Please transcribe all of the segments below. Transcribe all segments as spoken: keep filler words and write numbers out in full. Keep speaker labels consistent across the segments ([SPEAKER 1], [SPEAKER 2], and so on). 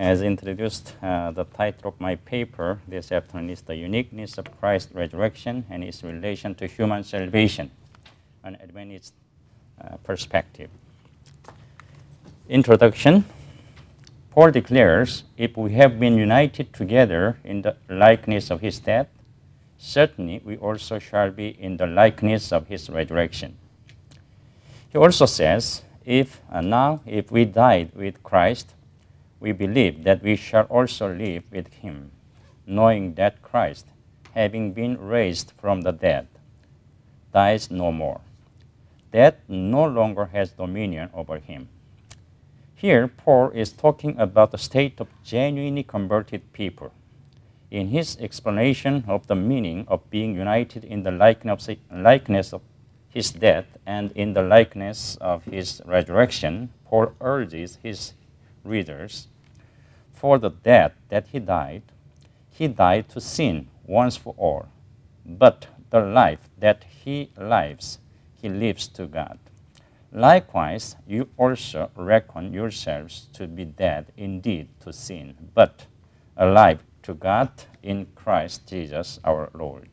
[SPEAKER 1] As introduced, uh, the title of my paper this afternoon is The Uniqueness of Christ's Resurrection and Its Relation to Human Salvation, an Adventist uh, perspective. Introduction. Paul declares, if we have been united together in the likeness of his death, certainly we also shall be in the likeness of his resurrection. He also says, if uh, now, if we died with Christ, we believe that we shall also live with him, knowing that Christ, having been raised from the dead, dies no more. Death no longer has dominion over him. Here, Paul is talking about the state of genuinely converted people. In his explanation of the meaning of being united in the likeness of his death and in the likeness of his resurrection, Paul urges his readers, for the death that he died, he died to sin once for all, but the life that he lives, he lives to God. Likewise, you also reckon yourselves to be dead indeed to sin, but alive to God in Christ Jesus our Lord.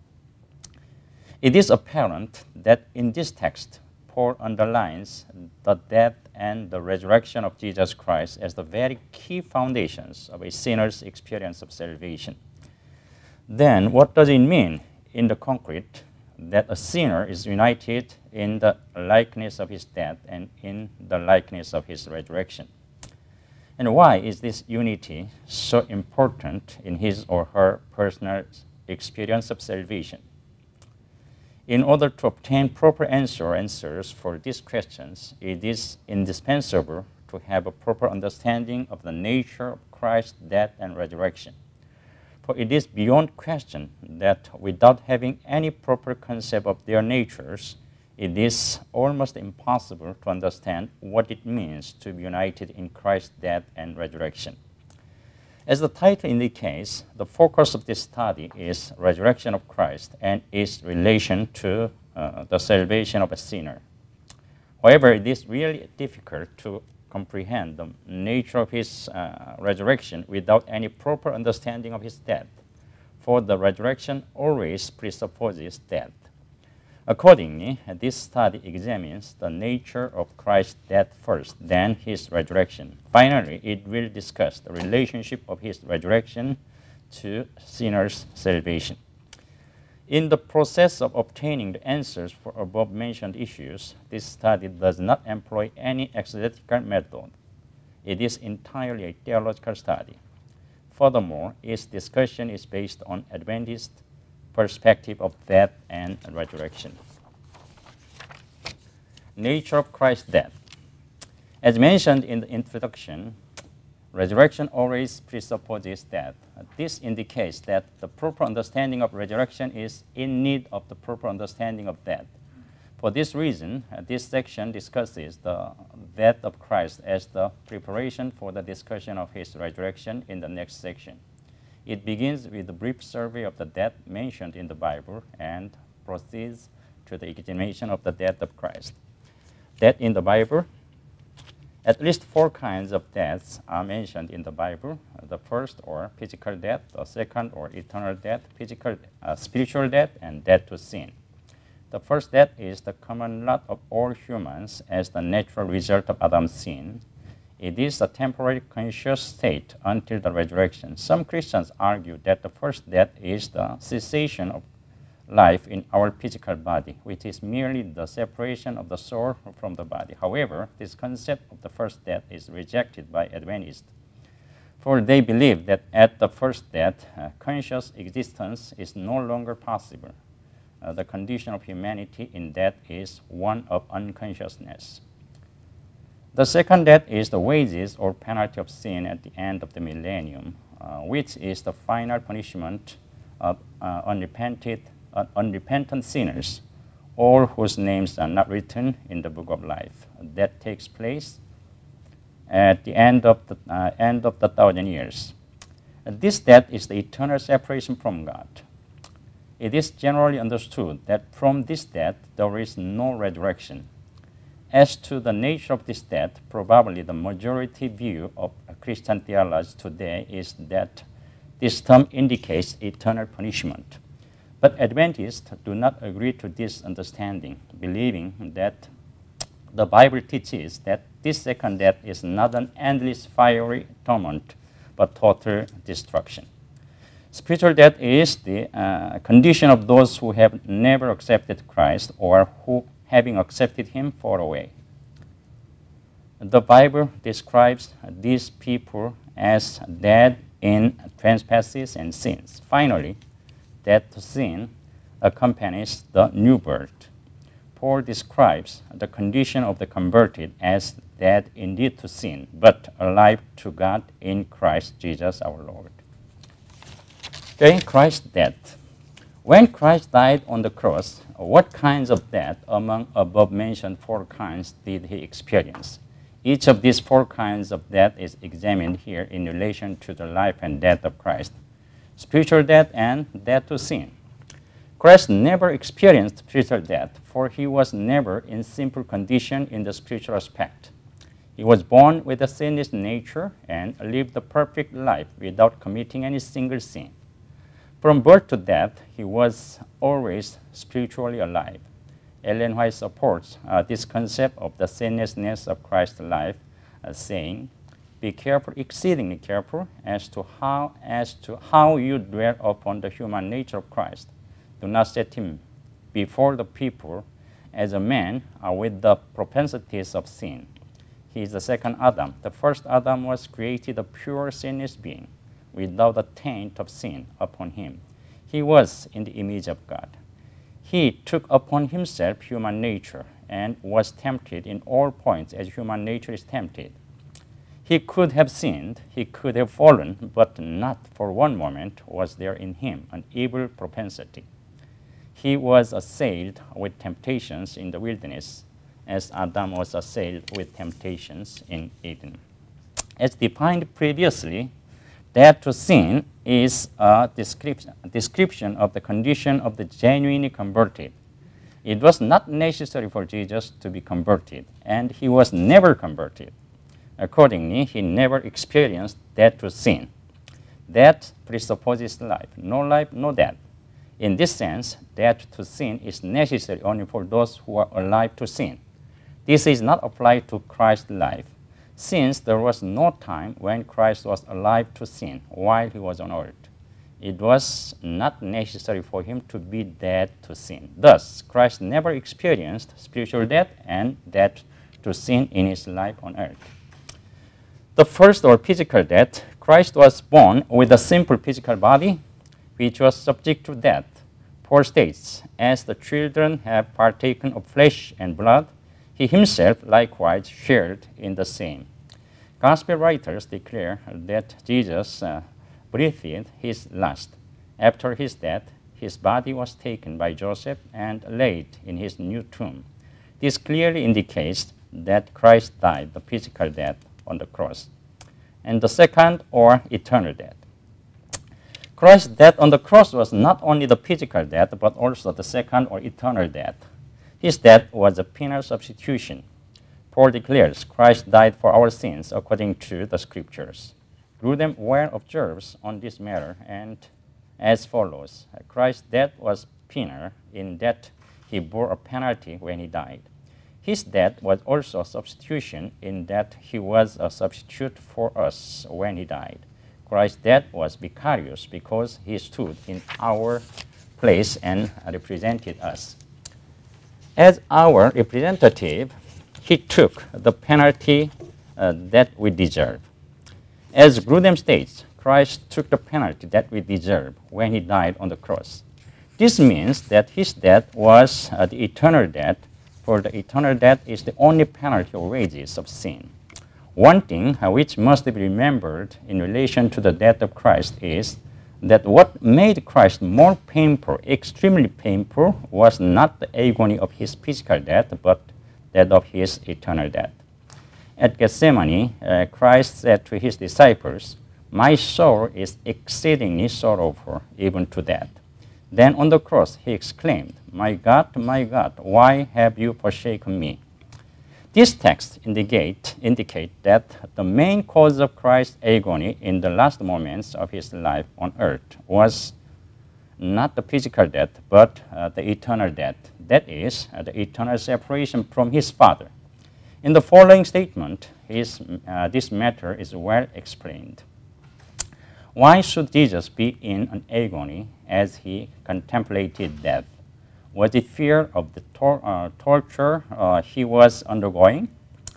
[SPEAKER 1] It is apparent that in this text, Paul underlines the death and the resurrection of Jesus Christ as the very key foundations of a sinner's experience of salvation. Then, what does it mean in the concrete that a sinner is united in the likeness of his death and in the likeness of his resurrection? And why is this unity so important in his or her personal experience of salvation? In order to obtain proper answer, answers for these questions, it is indispensable to have a proper understanding of the nature of Christ's death and resurrection. For it is beyond question that without having any proper concept of their natures, it is almost impossible to understand what it means to be united in Christ's death and resurrection. As the title indicates, the focus of this study is resurrection of Christ and its relation to uh, the salvation of a sinner. However, it is really difficult to comprehend the nature of his uh, resurrection without any proper understanding of his death, for the resurrection always presupposes death. Accordingly, this study examines the nature of Christ's death first, then his resurrection. Finally, it will discuss the relationship of his resurrection to sinners' salvation. In the process of obtaining the answers for above-mentioned issues, this study does not employ any exegetical method. It is entirely a theological study. Furthermore, its discussion is based on Adventist perspective of death and resurrection. Nature of Christ's death. As mentioned in the introduction, resurrection always presupposes death. This indicates that the proper understanding of resurrection is in need of the proper understanding of death. For this reason, this section discusses the death of Christ as the preparation for the discussion of his resurrection in the next section. It begins with a brief survey of the death mentioned in the Bible and proceeds to the examination of the death of Christ. Death in the Bible. At least four kinds of deaths are mentioned in the Bible. The first, or physical death. The second, or eternal death, physical, uh, spiritual death, and death to sin. The first death is the common lot of all humans as the natural result of Adam's sin. It is a temporary conscious state until the resurrection. Some Christians argue that the first death is the cessation of life in our physical body, which is merely the separation of the soul from the body. However, this concept of the first death is rejected by Adventists, for they believe that at the first death, uh, conscious existence is no longer possible. Uh, the condition of humanity in death is one of unconsciousness. The second death is the wages or penalty of sin at the end of the millennium, uh, which is the final punishment of uh, unrepented, uh, unrepentant sinners, all whose names are not written in the book of life. That takes place at the end of the uh, end of the thousand years. Uh, this death is the eternal separation from God. It is generally understood that from this death there is no resurrection. As to the nature of this death, probably the majority view of Christian theology today is that this term indicates eternal punishment. But Adventists do not agree to this understanding, believing that the Bible teaches that this second death is not an endless fiery torment, but total destruction. Spiritual death is the uh, condition of those who have never accepted Christ or who, having accepted him, fall away. The Bible describes these people as dead in trespasses and sins. Finally, death to sin accompanies the new birth. Paul describes the condition of the converted as dead indeed to sin, but alive to God in Christ Jesus our Lord. Okay, Christ's death. When Christ died on the cross, what kinds of death among above-mentioned four kinds did he experience? Each of these four kinds of death is examined here in relation to the life and death of Christ. Spiritual death and death to sin. Christ never experienced spiritual death, for he was never in simple condition in the spiritual aspect. He was born with a sinless nature and lived a perfect life without committing any single sin. From birth to death, he was always spiritually alive. Ellen White supports uh, this concept of the sinlessness of Christ's life, uh, saying, "Be careful, exceedingly careful, as to how as to how you dwell upon the human nature of Christ. Do not set him before the people as a man uh, with the propensities of sin. He is the second Adam. The first Adam was created a pure, sinless being, without a taint of sin upon him. He was in the image of God. He took upon himself human nature and was tempted in all points as human nature is tempted. He could have sinned, he could have fallen, but not for one moment was there in him an evil propensity. He was assailed with temptations in the wilderness, as Adam was assailed with temptations in Eden. As defined previously, death to sin is a description, a description of the condition of the genuinely converted. It was not necessary for Jesus to be converted, and he was never converted. Accordingly, he never experienced death to sin. Death presupposes life. No life, no death. In this sense, death to sin is necessary only for those who are alive to sin. This is not applied to Christ's life, since there was no time when Christ was alive to sin while he was on earth. It was not necessary for him to be dead to sin. Thus, Christ never experienced spiritual death and death to sin in his life on earth. The first, or physical death, Christ was born with a simple physical body, which was subject to death. Paul states, "As the children have partaken of flesh and blood, he himself likewise shared in the same." Gospel writers declare that Jesus uh, breathed his last. After his death, his body was taken by Joseph and laid in his new tomb. This clearly indicates that Christ died the physical death on the cross. And the second, or eternal death. Christ's death on the cross was not only the physical death, but also the second, or eternal death. His death was a penal substitution. Paul declares Christ died for our sins according to the Scriptures. Grudem well observes on this matter, and as follows: Christ's death was penal in that he bore a penalty when he died. His death was also a substitution in that he was a substitute for us when he died. Christ's death was vicarious because he stood in our place and represented us. As our representative, he took the penalty uh, that we deserve. As Grudem states, Christ took the penalty that we deserve when he died on the cross. This means that his death was uh, the eternal death, for the eternal death is the only penalty or wages of sin. One thing uh, which must be remembered in relation to the death of Christ is that what made Christ more painful, extremely painful, was not the agony of his physical death, but that of his eternal death. At Gethsemane, uh, Christ said to his disciples, "My soul is exceedingly sorrowful, even to death." Then on the cross he exclaimed, "My God, my God, why have you forsaken me?" This text indicate, indicate that the main cause of Christ's agony in the last moments of his life on earth was not the physical death, but uh, the eternal death. That is, uh, the eternal separation from his Father. In the following statement, his, uh, this matter is well explained. Why should Jesus be in an agony as he contemplated death? Was it fear of the tor- uh, torture uh, he was undergoing?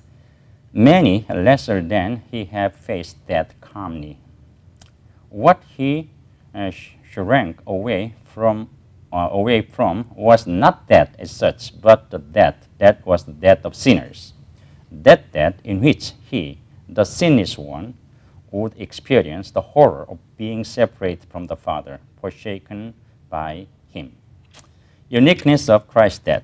[SPEAKER 1] Many lesser than he have faced death calmly. What he uh, shrank away from, uh, away from was not death as such, but the death that was the death of sinners. That death in which he, the sinless one, would experience the horror of being separated from the Father, forsaken by him. Uniqueness of Christ's death.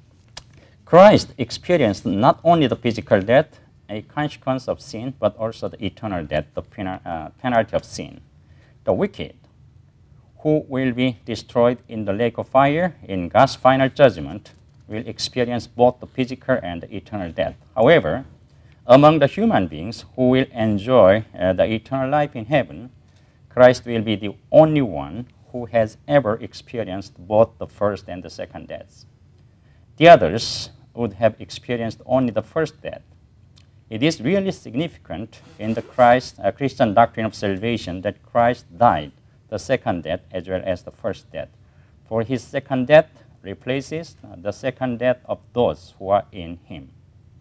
[SPEAKER 1] Christ experienced not only the physical death, a consequence of sin, but also the eternal death, the penal, uh, penalty of sin. The wicked, who will be destroyed in the lake of fire in God's final judgment, will experience both the physical and the eternal death. However, among the human beings who will enjoy uh, the eternal life in heaven, Christ will be the only one who has ever experienced both the first and the second deaths. The others would have experienced only the first death. It is really significant in the Christ, uh, Christian doctrine of salvation that Christ died the second death as well as the first death. For his second death replaces the second death of those who are in him.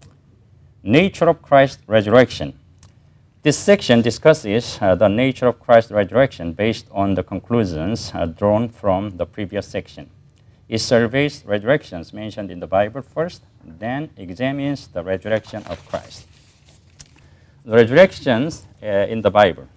[SPEAKER 1] Nature of Christ's resurrection. This section discusses uh, the nature of Christ's resurrection based on the conclusions uh, drawn from the previous section. It surveys resurrections mentioned in the Bible first, then examines the resurrection of Christ. The resurrections uh, in the Bible.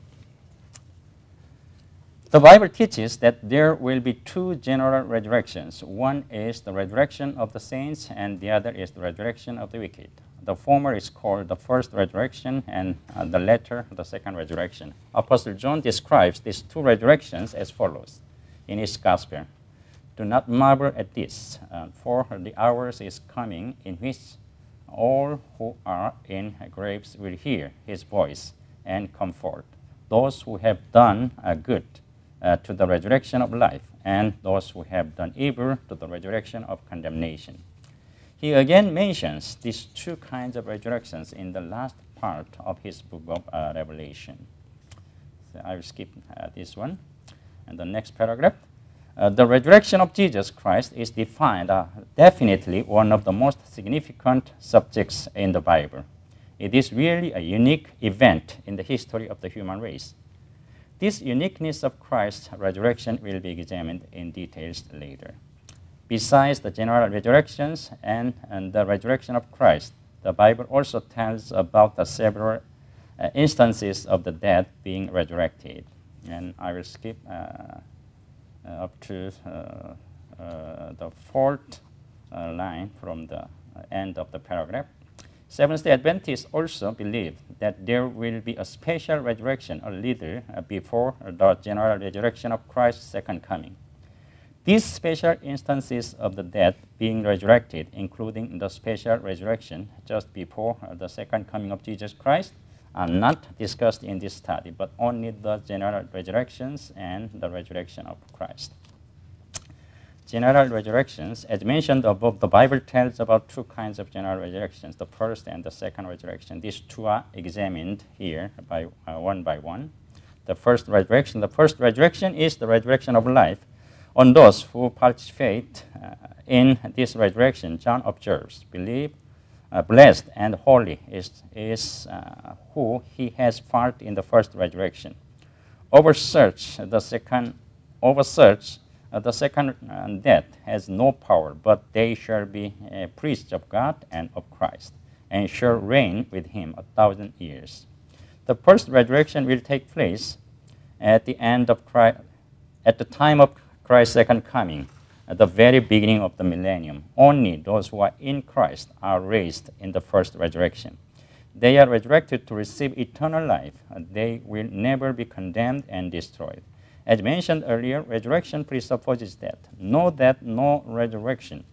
[SPEAKER 1] The Bible teaches that there will be two general resurrections. One is the resurrection of the saints, and the other is the resurrection of the wicked. The former is called the first resurrection, and uh, the latter the second resurrection. Apostle John describes these two resurrections as follows in his gospel. Do not marvel at this, uh, for the hours is coming in which all who are in graves will hear his voice and comfort those who have done uh, good uh, to the resurrection of life, and those who have done evil to the resurrection of condemnation. He again mentions these two kinds of resurrections in the last part of his book of uh, Revelation. So I will skip uh, this one. And the next paragraph. Uh, the resurrection of Jesus Christ is defined uh, definitely one of the most significant subjects in the Bible. It is really a unique event in the history of the human race. This uniqueness of Christ's resurrection will be examined in details later. Besides the general resurrections and, and the resurrection of Christ, the Bible also tells about the several uh, instances of the dead being resurrected. And I will skip uh, uh, up to uh, uh, the fourth uh, line from the end of the paragraph. Seventh-day Adventists also believe that there will be a special resurrection a little uh, before the general resurrection of Christ's second coming. These special instances of the dead being resurrected, including the special resurrection just before the second coming of Jesus Christ, are not discussed in this study, but only the general resurrections and the resurrection of Christ. General resurrections, as mentioned above, the Bible tells about two kinds of general resurrections, the first and the second resurrection. These two are examined here by uh, one by one. The first resurrection, the first resurrection is the resurrection of life. On those who participate uh, in this resurrection, John observes, believe, uh, blessed and holy is, is uh, who he has part in the first resurrection. Over such, the second, over such, uh, the second uh, death has no power, but they shall be uh, priests of God and of Christ, and shall reign with him a thousand years. The first resurrection will take place at the end of Christ, at the time of Christ's second coming, at the very beginning of the millennium. Only those who are in Christ are raised in the first resurrection. They are resurrected to receive eternal life. They will never be condemned and destroyed. As mentioned earlier, resurrection presupposes death. No death, no resurrection.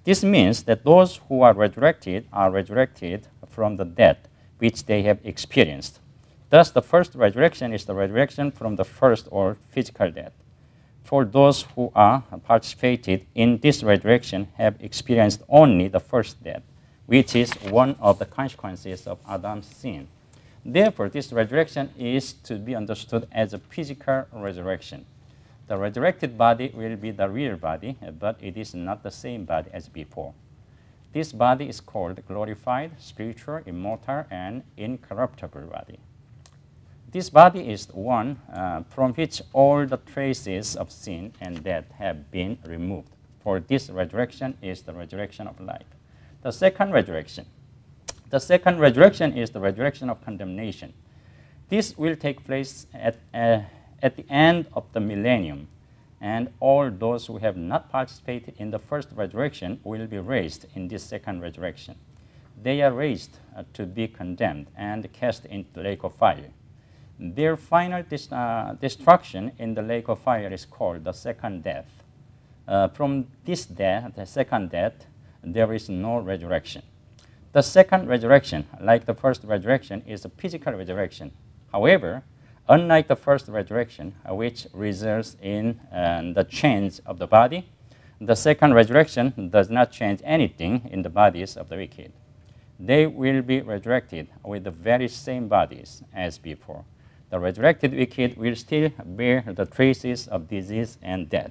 [SPEAKER 1] This means that those who are resurrected are resurrected from the death which they have experienced. Thus, the first resurrection is the resurrection from the first or physical death. For those who are participated in this resurrection have experienced only the first death, which is one of the consequences of Adam's sin. Therefore, this resurrection is to be understood as a physical resurrection. The resurrected body will be the real body, but it is not the same body as before. This body is called glorified, spiritual, immortal, and incorruptible body. This body is one uh, from which all the traces of sin and death have been removed. For this resurrection is the resurrection of life. The second resurrection. The second resurrection is the resurrection of condemnation. This will take place at, uh, at the end of the millennium, and all those who have not participated in the first resurrection will be raised in this second resurrection. They are raised uh, to be condemned and cast into the lake of fire. Their final dis- uh, destruction in the lake of fire is called the second death. Uh, from this death, the second death, there is no resurrection. The second resurrection, like the first resurrection, is a physical resurrection. However, unlike the first resurrection, uh, which results in uh, the change of the body, the second resurrection does not change anything in the bodies of the wicked. They will be resurrected with the very same bodies as before. The resurrected wicked will still bear the traces of disease and death.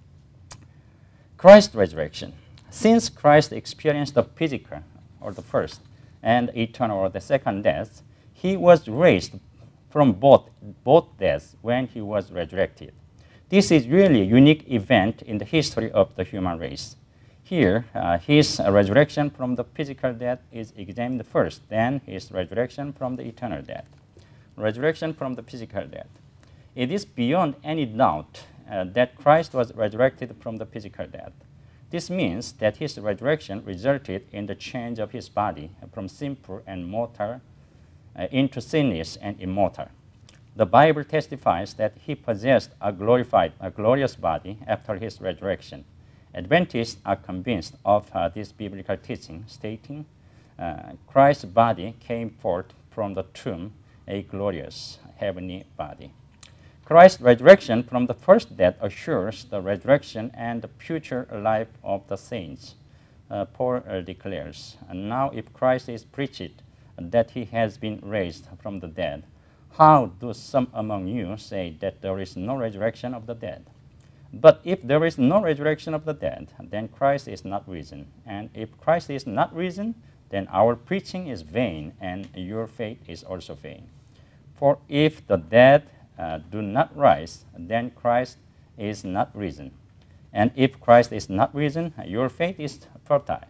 [SPEAKER 1] Christ's resurrection. Since Christ experienced the physical, or the first, and eternal, or the second death, he was raised from both, both deaths when he was resurrected. This is really a unique event in the history of the human race. Here, uh, his uh, resurrection from the physical death is examined first, then his resurrection from the eternal death. Resurrection from the physical death. It is beyond any doubt uh, that Christ was resurrected from the physical death. This means that his resurrection resulted in the change of his body from sinful and mortal uh, into sinless and immortal. The Bible testifies that he possessed a glorified, a glorious body after his resurrection. Adventists are convinced of uh, this biblical teaching, stating, uh, Christ's body came forth from the tomb, a glorious heavenly body. Christ's resurrection from the first death assures the resurrection and the future life of the saints. Uh, Paul uh, declares, and now if Christ is preached that he has been raised from the dead, how do some among you say that there is no resurrection of the dead? But if there is no resurrection of the dead, then Christ is not risen. And if Christ is not risen, then our preaching is vain, and your faith is also vain. For if the dead uh, do not rise, then Christ is not risen. And if Christ is not risen, your faith is futile.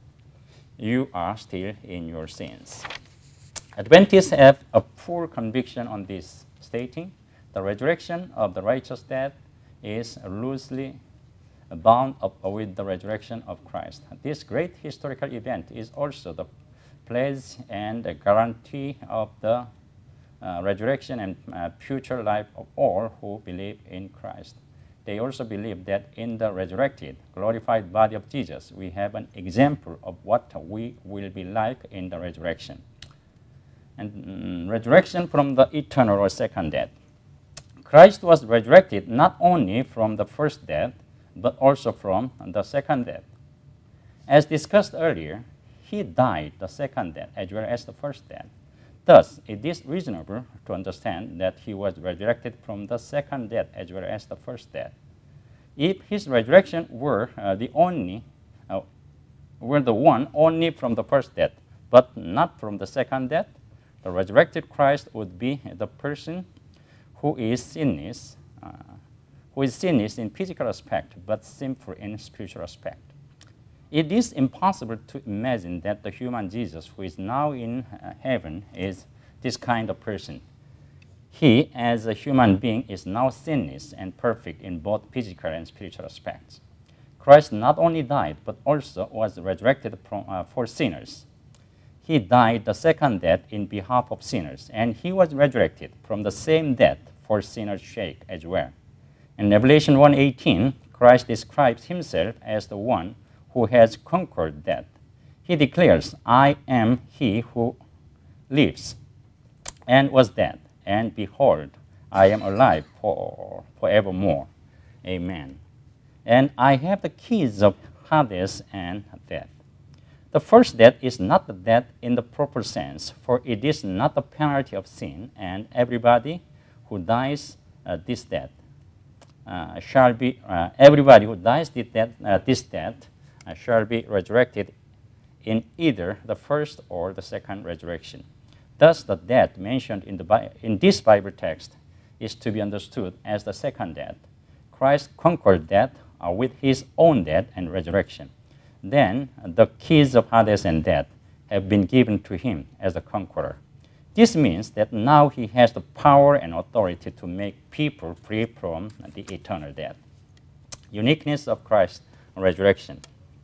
[SPEAKER 1] You are still in your sins. Adventists have a full conviction on this, stating the resurrection of the righteous dead is loosely bound up with the resurrection of Christ. This great historical event is also the pledge and the guarantee of the uh, resurrection and uh, future life of all who believe in Christ. They also believe that in the resurrected, glorified body of Jesus, we have an example of what we will be like in the resurrection. And mm, resurrection from the eternal or second death. Christ was resurrected not only from the first death, but also from the second death. As discussed earlier, he died the second death as well as the first death. Thus, it is reasonable to understand that he was resurrected from the second death as well as the first death. If his resurrection were uh, the only, uh, were the one only from the first death, but not from the second death, the resurrected Christ would be the person who is sinless, uh, who is sinless in physical aspect, but sinful in spiritual aspect. It is impossible to imagine that the human Jesus who is now in uh, heaven is this kind of person. He, as a human being, is now sinless and perfect in both physical and spiritual aspects. Christ not only died, but also was resurrected from, uh, for sinners. He died the second death in behalf of sinners, and he was resurrected from the same death for sinners' sake as well. In Revelation one eighteen, Christ describes himself as the one who has conquered death. He declares, I am he who lives and was dead, and behold, I am alive for forevermore. Amen. And I have the keys of Hades and death. The first death is not the death in the proper sense, for it is not the penalty of sin, and everybody who dies uh, this death uh, shall be, uh, everybody who dies this death, uh, this death uh, shall be resurrected in either the first or the second resurrection. Thus, the death mentioned in, the Bi- in this Bible text is to be understood as the second death. Christ conquered death uh, with his own death and resurrection. Then, uh, the keys of Hades and death have been given to him as the conqueror. This means that now he has the power and authority to make people free from the eternal death. Uniqueness of Christ's resurrection.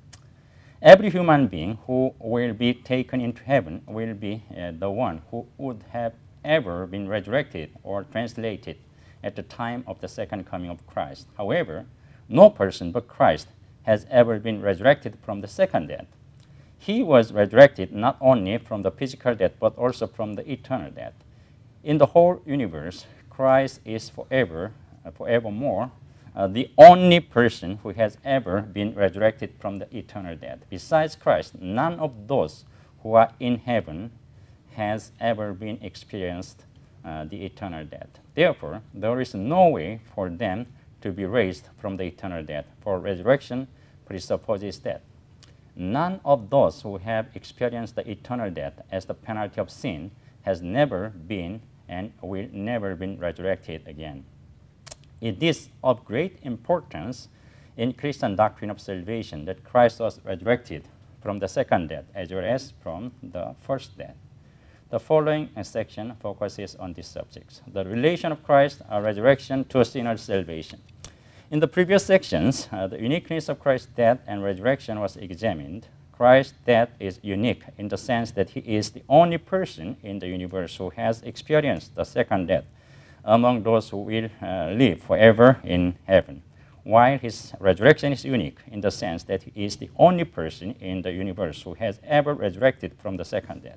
[SPEAKER 1] Every human being who will be taken into heaven will be uh, the one who would have ever been resurrected or translated at the time of the second coming of Christ. However, no person but Christ has ever been resurrected from the second death. He was resurrected not only from the physical death, but also from the eternal death. In the whole universe, Christ is forever, uh, forevermore, uh, the only person who has ever been resurrected from the eternal death. Besides Christ, none of those who are in heaven has ever been experienced uh, the eternal death. Therefore, there is no way for them to be raised from the eternal death, for resurrection presupposes death. None of those who have experienced the eternal death as the penalty of sin has never been and will never be resurrected again. It is of great importance in Christian doctrine of salvation that Christ was resurrected from the second death as well as from the first death. The following section focuses on these subjects: the relation of Christ's uh, resurrection to sinners' salvation. In the previous sections, uh, the uniqueness of Christ's death and resurrection was examined. Christ's death is unique in the sense that he is the only person in the universe who has experienced the second death among those who will uh, live forever in heaven, while his resurrection is unique in the sense that he is the only person in the universe who has ever resurrected from the second death.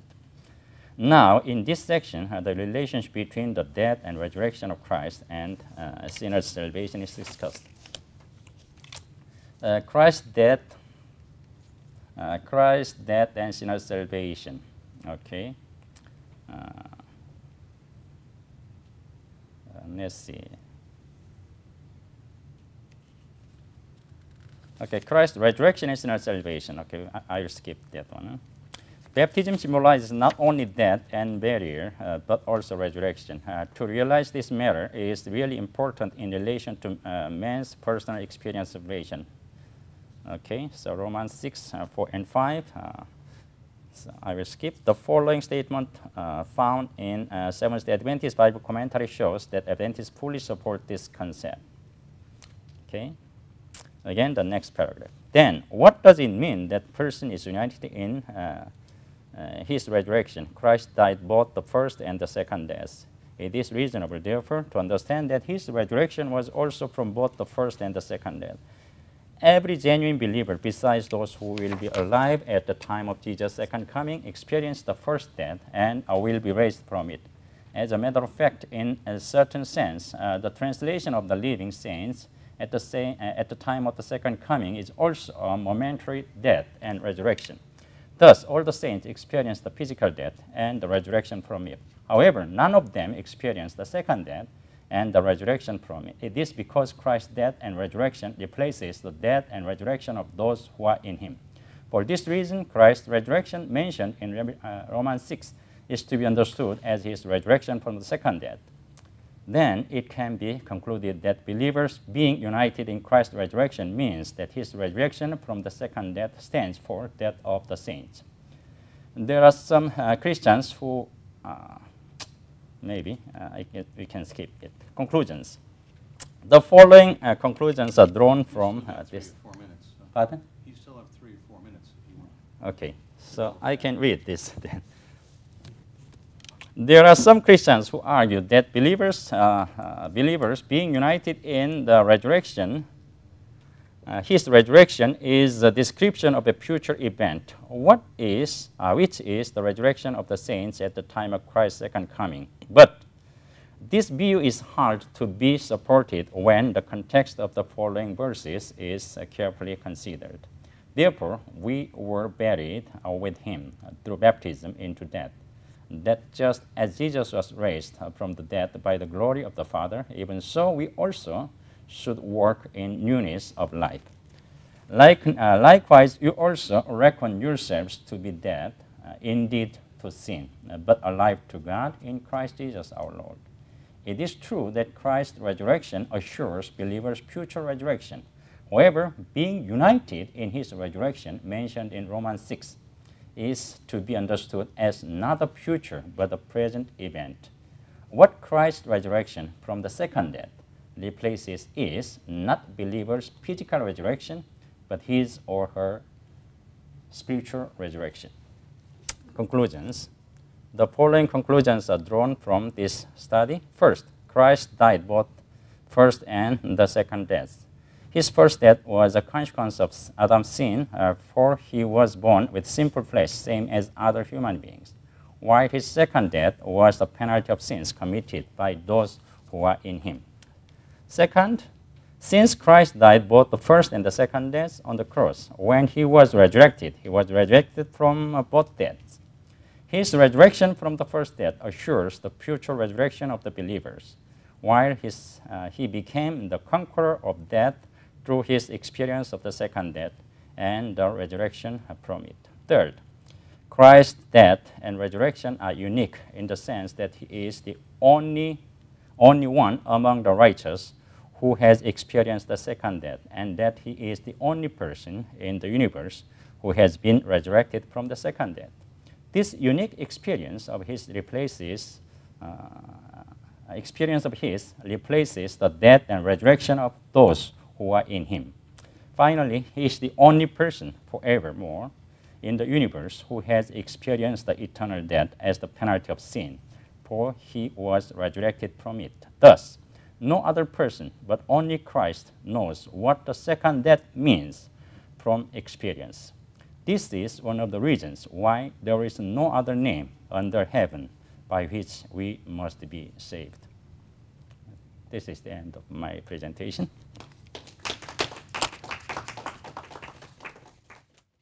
[SPEAKER 1] Now, in this section, uh, the relationship between the death and resurrection of Christ and uh, sinners' salvation is discussed. Uh, Christ's death, uh, Christ's death and sinners' salvation. Okay. Uh, uh, let's see. Okay, Christ's resurrection and sinners' salvation. Okay, I, I'll skip that one. Huh? Baptism symbolizes not only death and burial, uh, but also resurrection. Uh, to realize this matter is really important in relation to uh, man's personal experience of salvation. Okay, so Romans six, uh, four, and five. Uh, so I will skip. The following statement uh, found in uh, Seventh-day Adventist Bible Commentary shows that Adventists fully support this concept. Okay, again, the next paragraph. Then, what does it mean that person is united in uh, Uh, his resurrection? Christ died both the first and the second death. It is reasonable, therefore, to understand that his resurrection was also from both the first and the second death. Every genuine believer, besides those who will be alive at the time of Jesus' second coming, experienced the first death and uh, will be raised from it. As a matter of fact, in a certain sense, uh, the translation of the living saints at the, same, uh, at the time of the second coming is also a momentary death and resurrection. Thus, all the saints experienced the physical death and the resurrection from it. However, none of them experienced the second death and the resurrection from it. It is because Christ's death and resurrection replaces the death and resurrection of those who are in him. For this reason, Christ's resurrection mentioned in uh, Romans six is to be understood as his resurrection from the second death. Then it can be concluded that believers being united in Christ's resurrection means that his resurrection from the second death stands for death of the saints. There are some uh, Christians who, uh, maybe, uh, I can, we can skip it. Conclusions. The following uh, conclusions are drawn from uh, this.
[SPEAKER 2] Four minutes. So
[SPEAKER 1] Pardon?
[SPEAKER 2] You still have three or four minutes if you want.
[SPEAKER 1] Okay, so I can read this then. There are some Christians who argue that believers, uh, uh, believers being united in the resurrection Uh, his resurrection is a description of a future event, what is, uh, which is the resurrection of the saints at the time of Christ's second coming. But this view is hard to be supported when the context of the following verses is uh, carefully considered. Therefore, we were buried uh, with him uh, through baptism into death, that just as Jesus was raised uh, from the dead by the glory of the Father, even so we also should work in newness of life. Like, uh, likewise, you also reckon yourselves to be dead, uh, indeed to sin, uh, but alive to God in Christ Jesus our Lord. It is true that Christ's resurrection assures believers' future resurrection. However, being united in his resurrection, mentioned in Romans six, is to be understood as not a future but a present event. What Christ's resurrection from the second death replaces is not believers' physical resurrection, but his or her spiritual resurrection. Conclusions. The following conclusions are drawn from this study. First, Christ died both first and the second death. His first death was a consequence of Adam's sin, uh, for he was born with sinful flesh, same as other human beings, while his second death was the penalty of sins committed by those who are in him. Second, since Christ died both the first and the second deaths on the cross, when he was resurrected, he was resurrected from uh, both deaths. His resurrection from the first death assures the future resurrection of the believers, while his, uh, he became the conqueror of death through his experience of the second death and the resurrection from it. Third, Christ's death and resurrection are unique in the sense that he is the only, only one among the righteous who has experienced the second death, and that he is the only person in the universe who has been resurrected from the second death. This unique experience of his replaces uh, experience of his replaces the death and resurrection of those who are in him. Finally, he is the only person forevermore in the universe who has experienced the eternal death as the penalty of sin, for he was resurrected from it. Thus, no other person but only Christ knows what the second death means from experience. This is one of the reasons why there is no other name under heaven by which we must be saved. This is the end of my presentation.